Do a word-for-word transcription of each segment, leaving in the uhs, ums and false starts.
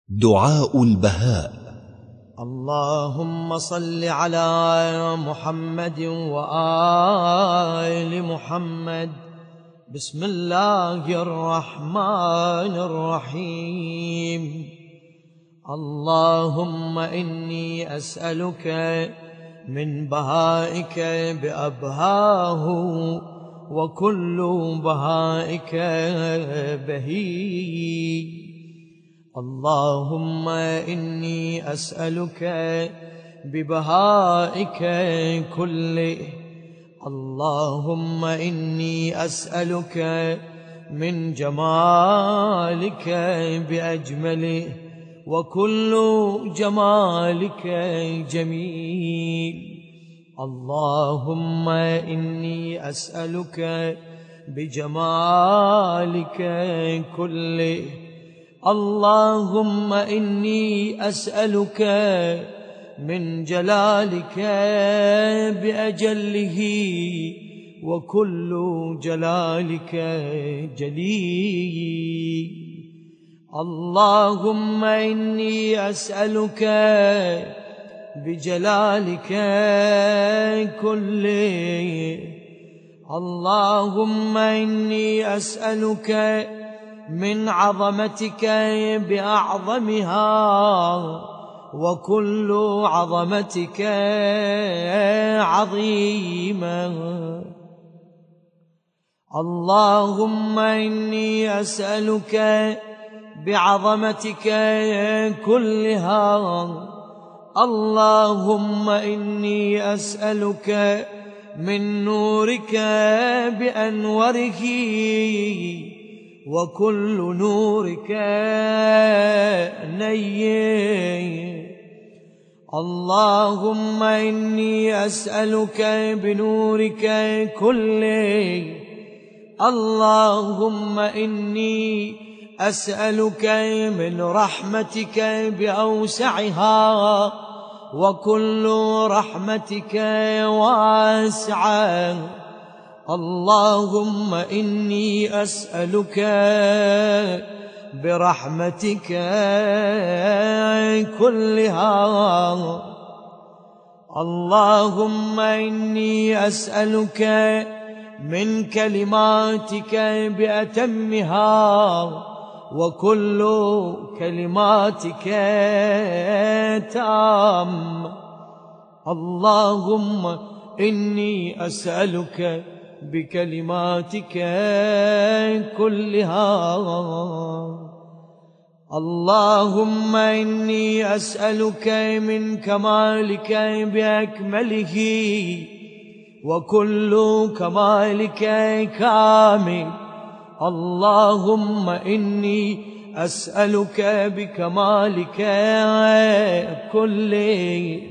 دعاء البهاء. اللهم صل على محمد وآل محمد. بسم الله الرحمن الرحيم. اللهم إني أسألك من بهائك بأبهاه، وكل بهائك بهي. اللهم إني أسألك ببهائك كله. اللهم إني أسألك من جمالك بأجمله، وكل جمالك جميل. اللهم إني أسألك بجمالك كله. اللهم إني أسألك من جلالك بأجله، وكل جلالك جليل. اللهم إني أسألك بجلالك كله. اللهم إني أسألك من عظمتك بأعظمها، وكل عظمتك عظيمة. اللهم إني أسألك بعظمتك كلها. اللهم إني أسألك من نورك بأنوره، وكل نورك نير. اللهم إني أسألك بنورك كله. اللهم إني أسألك من رحمتك بأوسعها، وكل رحمتك واسعة. اللهم إني أسألك برحمتك كلها. اللهم إني أسألك من كلماتك بأتمها، وكل كلماتك تام. اللهم إني أسألك بكلماتك كلها. اللهم إني أسألك من كمالك بأكمله، وكل كمالك كامل. اللهم إني أسألك بكمالك كله.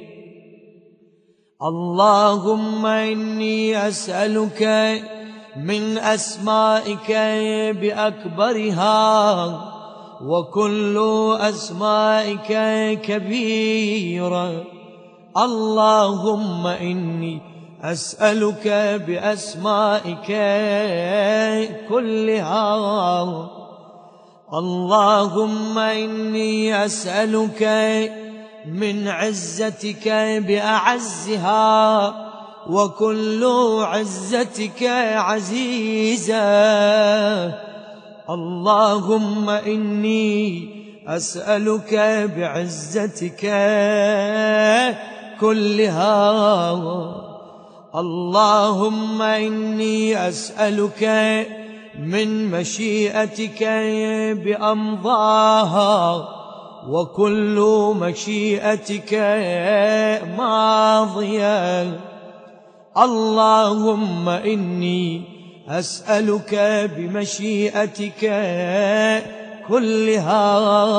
اللهم إني أسألك من أسمائك بأكبرها، وكل أسمائك كبيرة. اللهم إني أسألك بأسمائك كلها. اللهم إني أسألك من عزتك بأعزها، وكل عزتك عزيزة. اللهم إني أسألك بعزتك كلها. اللهم إني أسألك من مشيئتك بأمضاها، وكل مشيئتك ماضية. اللهم إني أسألك بمشيئتك كلها.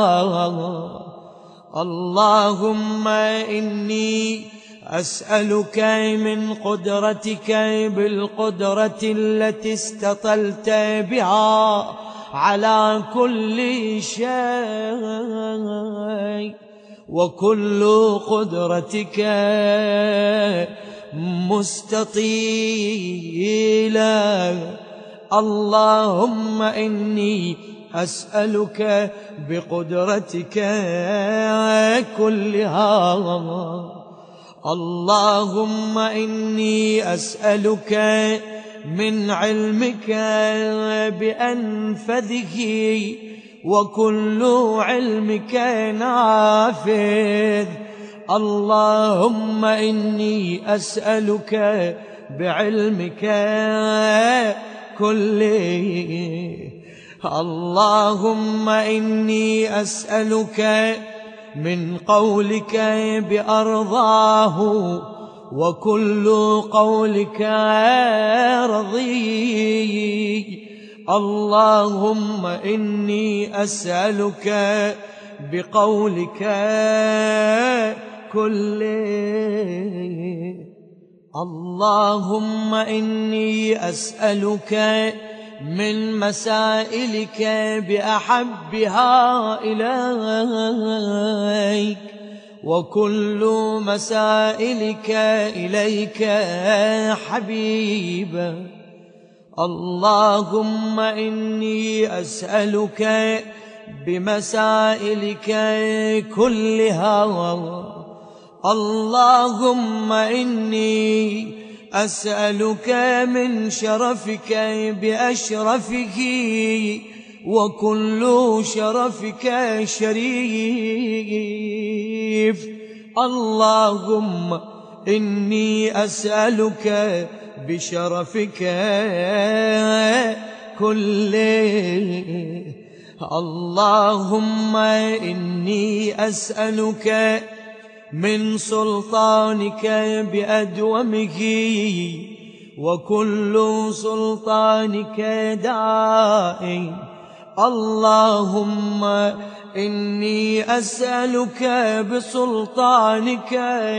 اللهم إني أسألك من قدرتك بالقدرة التي استطلت بها على كل شيء، وكل قدرتك مستطيلة. اللهم إني أسألك بقدرتك كلها. اللهم إني أسألك من علمك بأنفذه وكل علمك نافذ. اللهم إني أسألك بعلمك كله. اللهم إني أسألك من قولك بأرضاه وكل قولك رضي. اللهم إني أسألك بقولك كله. اللهم إني أسألك من مسائلك بأحبها إليك وكل مسائلك إليك حبيبا. اللهم إني أسألك بمسائلك كلها. اللهم إني أسألك من شرفك بأشرفه وكل شرفك شريف. اللهم إني أسألك بشرفك كله. اللهم إني أسألك من سلطانك بأدومه وكل سلطانك دائم. اللهم إني أسألك بسلطانك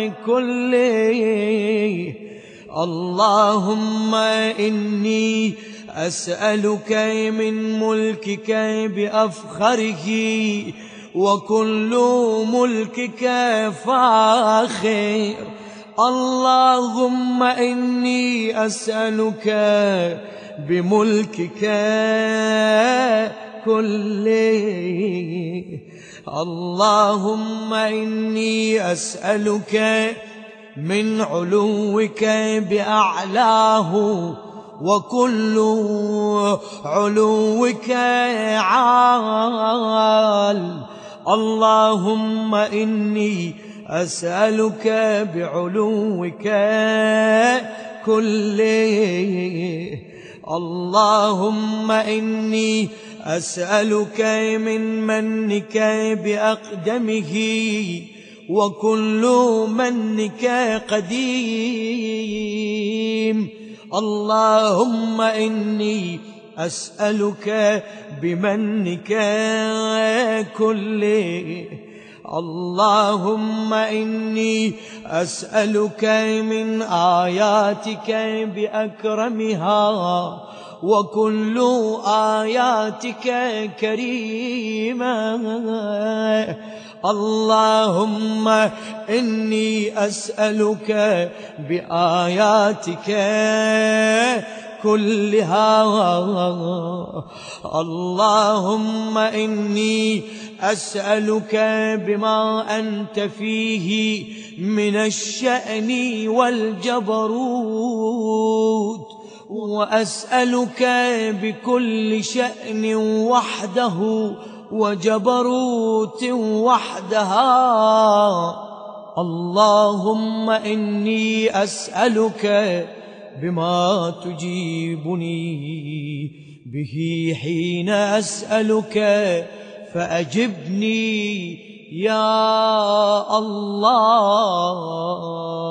كله. اللهم إني أسألك من ملكك بأفخره وكل ملكك فاخر. اللهم إني أسألك بملكك كله. اللهم إني أسألك من علوك بأعلاه وكل علوك عال. اللهم إني أسألك بعلوك كله. اللهم إني أسألك من منك بأقدمه وكل منك قديم. اللهم إني أسألك بمنك كله. اللهم إني أسألك من آياتك بأكرمها وكل آياتك كريمة. اللهم إني أسألك بآياتك كلها. اللهم إني أسألك بما أنت فيه من الشأن والجبروت، وأسألك بكل شأن وحده وجبروت وحدها. اللهم إني أسألك بما تجيبني به حين أسألك فأجبني يا الله.